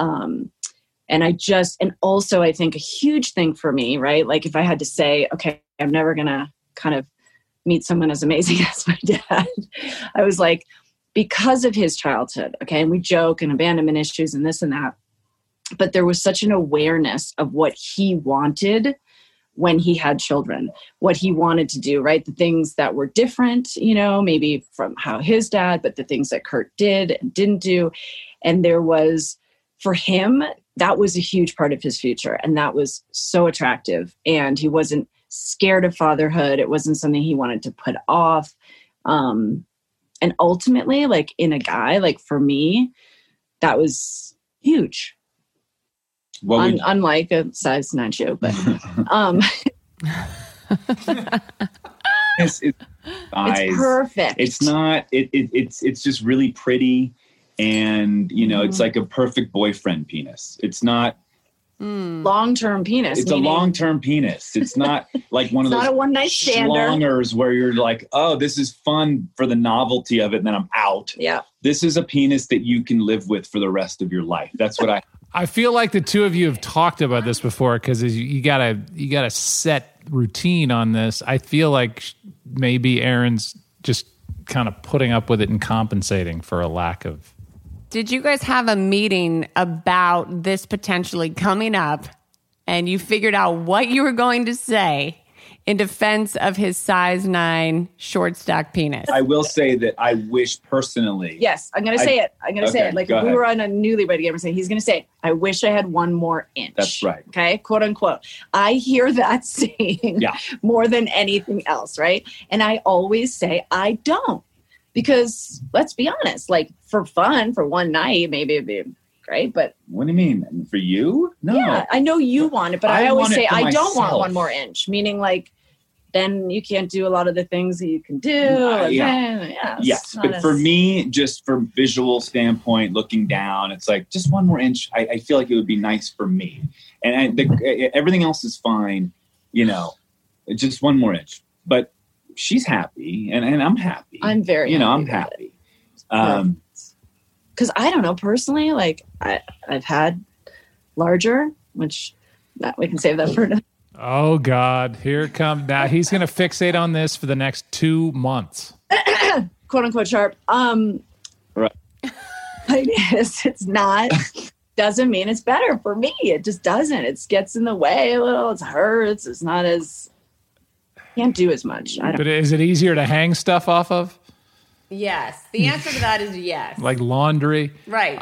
And also I think a huge thing for me, right? Like if I had to say, okay, I'm never going to kind of meet someone as amazing as my dad, I was like, because of his childhood, okay, and we joke and abandonment issues and this and that, but there was such an awareness of what he wanted when he had children, what he wanted to do, right? The things that were different, maybe from how his dad, but the things that Kurt did and didn't do. And there was, for him, that was a huge part of his future. And that was so attractive. And he wasn't scared of fatherhood. It wasn't something he wanted to put off. And ultimately, like in a guy, like for me, that was huge. Unlike a size 9 shoe, but it's perfect. It's not. It's just really pretty, and it's like a perfect boyfriend penis. It's not long-term penis. It's a long-term penis. It's not like one of those not a one-night stander schlongers where you're like, oh, this is fun for the novelty of it, and then I'm out. Yeah, this is a penis that you can live with for the rest of your life. That's what I feel like the two of you have talked about this before, because you gotta set routine on this. I feel like maybe Aaron's just kind of putting up with it and compensating for a lack of. Did you guys have a meeting about this potentially coming up, and you figured out what you were going to say in defense of his size 9 short stack penis? I will say that I wish personally. Yes, I'm going to say it. I'm going to say it. Like if we were on a Newlywed Game, he's going to say, I wish I had 1 more inch. That's right. Okay, quote unquote. I hear that saying more than anything else, right? And I always say, I don't. Because let's be honest, like for fun, for one night, maybe it'd be great, but. What do you mean? For you? No. Yeah, I know you want it, but I always say, I don't want 1 more inch, meaning like, then you can't do a lot of the things that you can do. Yes, but for me, just from visual standpoint, looking down, it's like just 1 more inch. I feel like it would be nice for me, and everything else is fine. Just 1 more inch. But she's happy, and I'm happy. I'm very. I'm happy. Because I don't know personally, like I've had larger, which we can save that for another. Oh, God. Here it comes. Now he's going to fixate on this for the next 2 months. Quote unquote sharp. Right. It's not, doesn't mean it's better for me. It just doesn't. It gets in the way a little. It hurts. It's not can't do as much. But is it easier to hang stuff off of? Yes. The answer to that is yes. Like laundry? Right.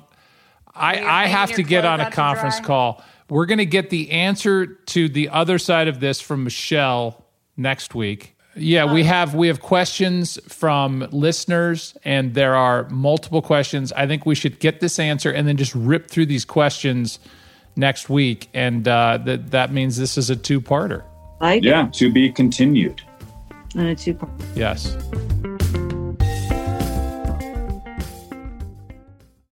I have to get on a conference call. We're going to get the answer to the other side of this from Michelle next week. Yeah, we have questions from listeners, and there are multiple questions. I think we should get this answer and then just rip through these questions next week, and that means this is a 2-parter. To be continued. And a 2-part. Yes.